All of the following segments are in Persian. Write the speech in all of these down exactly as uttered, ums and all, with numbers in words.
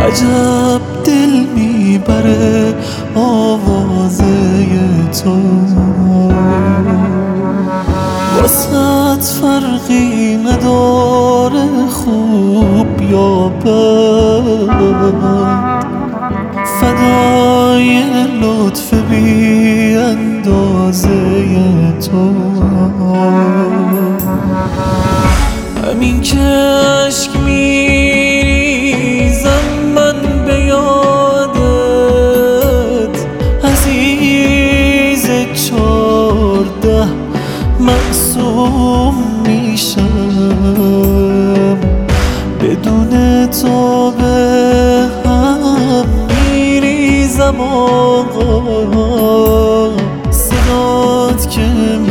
عجب دل میبره آوازه تو، واسط فرقی نداره خوب یا بد، فدای لطف بی اندازه تو. همین که عشق میریزم من به یادت، عزیز چارده معصوم میشم، بدون تو به هم میریزم آقا، صدات که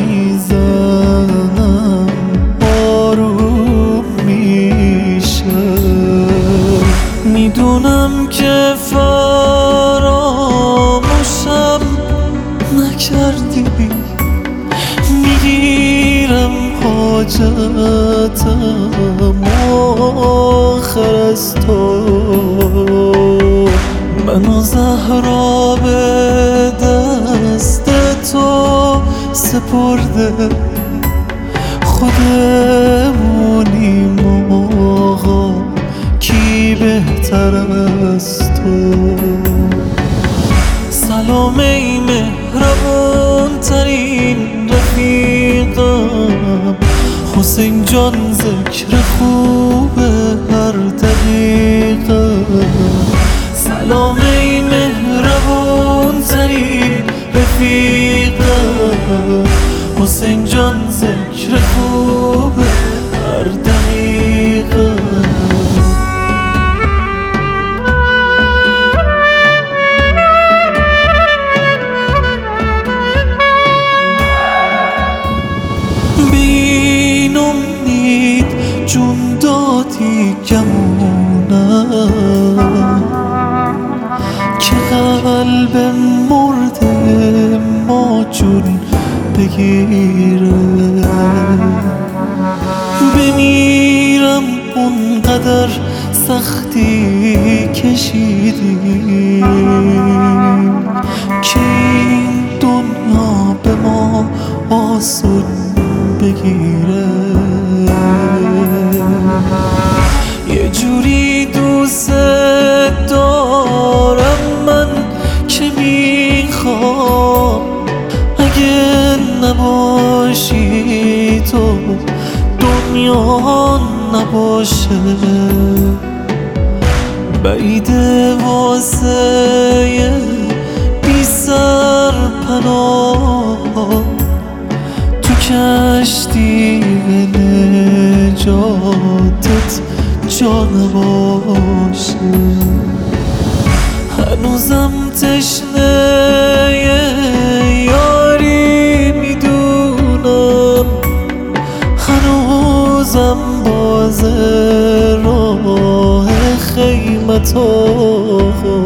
میزنم آروم میشه. میدونم که فراموشم نکردی، میگیرم حاجتم آخر از تو. منو زهرا به دست تو سپرده، خودمونیم آقا کی بهتر از تو. سلام ای مهربون ترین رفیقم، حسین جان ذکر خوب هر دقیقه. سلام ای مهربون ترین رفیقم، حسین جان ذکر خوب هر دقیقه. بین امید جون دادی گمونم، که قلب مرده ما جون بگیره. بمیرم اونقدر سختی کشیدیم، که این دنیا به ما آسون بگیره. یه جوری دوست دارم من که میخوام اگه نباشی تو دنیا نباشه. بعیده واسه بی سر پناه تو کشتی نجاتت جا نباشه. هنوزم تشنه یاری میدونم، هنوزم باز راه خیمت آقا،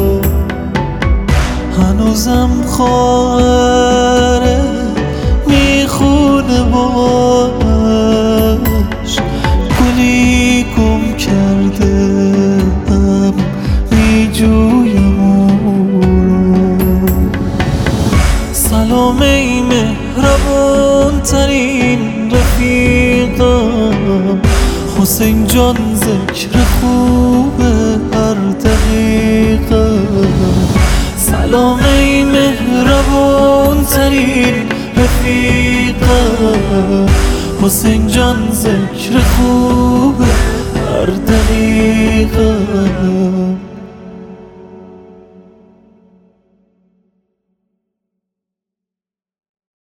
هنوزم خواهره میخونه باش، گلی گم کرده هم میجویم او رو. سلام ای مهربون ترین رفیقم، حسین جان ذکر خوب هر دقیقه. سلام ای مهربون ترین رفیقم، حسین جان ذکر خوب هر دقیقه.